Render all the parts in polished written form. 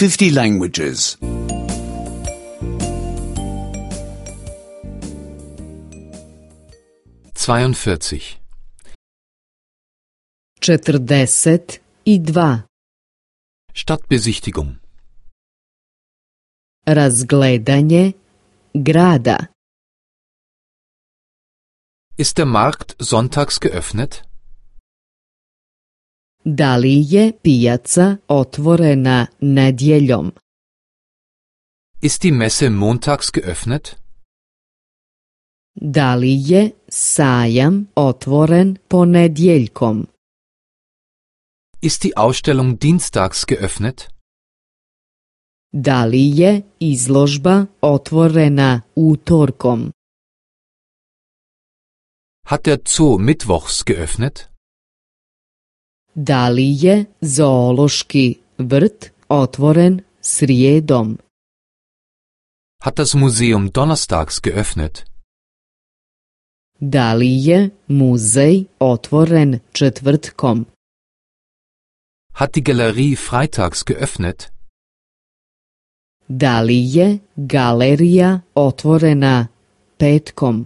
50 languages. 42. 42. Stadtbesichtigung. Razgledanje grada. Ist der Markt sonntags geöffnet? Da li je pijaca otvorena nedjeljom? Ist die Messe montags geöffnet? Da li je sajam otvoren ponedjeljkom? Ist die Ausstellung dienstags geöffnet? Da li je izložba otvorena utorkom? Hat der Zoo mittwochs geöffnet? Da li je zoološki vrt otvoren srijedom? Hat das Museum donnerstags geöffnet? Da li je muzej otvoren četvrtkom? Hat die Galerie freitags geöffnet? Da li je galerija otvorena petkom?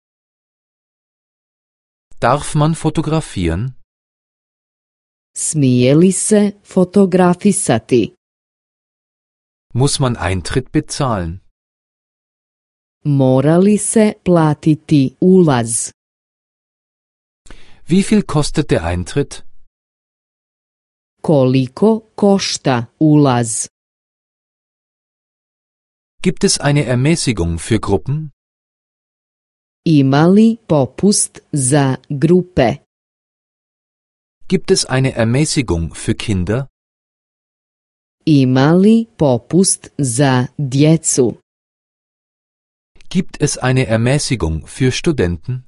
Darf man fotografieren? Smije li se fotografisati? Muss man Eintritt bezahlen? Mora li se platiti ulaz? Wie viel kostet der Eintritt? Koliko košta ulaz? Gibt es eine Ermäßigung für Gruppen? Ima li popust za grupe? Gibt es eine Ermäßigung für Kinder? Ima li popust za djecu? Gibt es eine Ermäßigung für Studenten?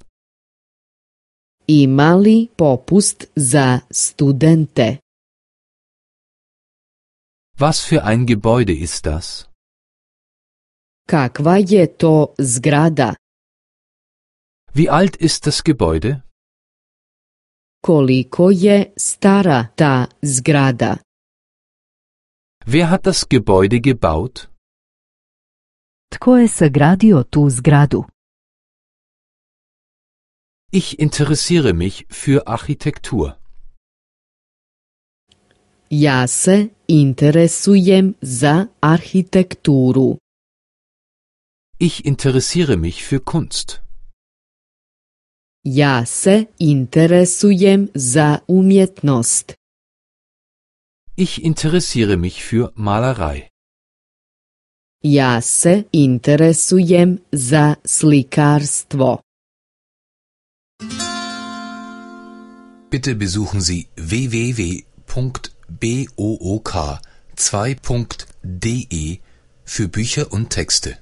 Ima li popust za studente? Was für ein Gebäude ist das? Kakva je to zgrada? Wie alt ist das Gebäude? Koliko je stara ta zgrada? Wer hat das Gebäude gebaut? Tko je sagradio tu zgradu? Ich interessiere mich für Architektur. Ja se interesujem za arhitekturu. Ich interessiere mich für Kunst. Ja se interesujem za umjetnost. Ich interessiere mich für Malerei. Ja se interesujem za slikarstvo. Bitte besuchen Sie www.book2.de für Bücher und Texte.